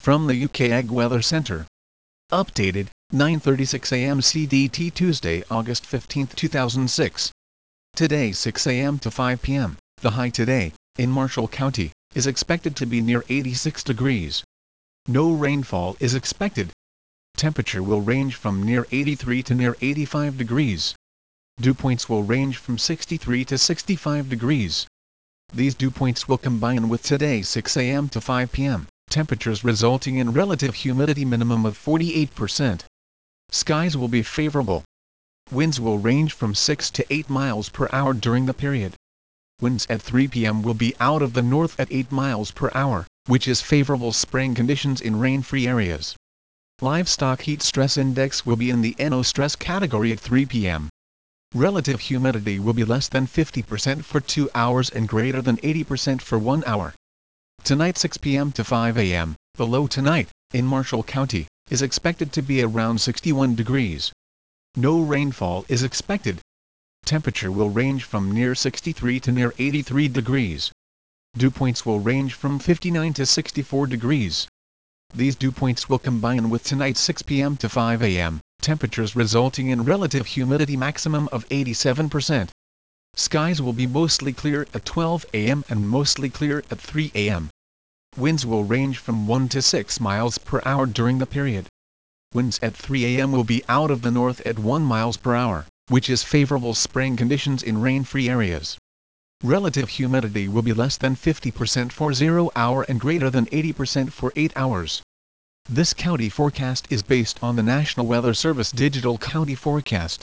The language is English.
From the UK Ag Weather Centre. Updated, 9:36 a.m. CDT Tuesday, August 15, 2006. Today 6 a.m. to 5 p.m., the high today, in Marshall County, is expected to be near 86 degrees. No rainfall is expected. Temperature will range from near 83 to near 85 degrees. Dew points will range from 63 to 65 degrees. These dew points will combine with today 6 a.m. to 5 p.m. temperatures resulting in relative humidity minimum of 48%. Skies will be favorable. Winds will range from 6 to 8 miles per hour during the period. Winds at 3 p.m. will be out of the north at 8 miles per hour, which is favorable spraying conditions in rain-free areas. Livestock heat stress index will be in the NO stress category at 3 p.m. Relative humidity will be less than 50% for 2 hours and greater than 80% for 1 hour. Tonight 6 p.m. to 5 a.m., the low tonight, in Marshall County, is expected to be around 61 degrees. No rainfall is expected. Temperature will range from near 63 to near 83 degrees. Dew points will range from 59 to 64 degrees. These dew points will combine with tonight 6 p.m. to 5 a.m., temperatures resulting in relative humidity maximum of 87%. Skies will be mostly clear at 12 a.m. and mostly clear at 3 a.m. Winds will range from 1 to 6 miles per hour during the period. Winds at 3 a.m. will be out of the north at 1 miles per hour, which is favorable spraying conditions in rain-free areas. Relative humidity will be less than 50% for 0 hour and greater than 80% for 8 hours. This county forecast is based on the National Weather Service Digital County Forecast.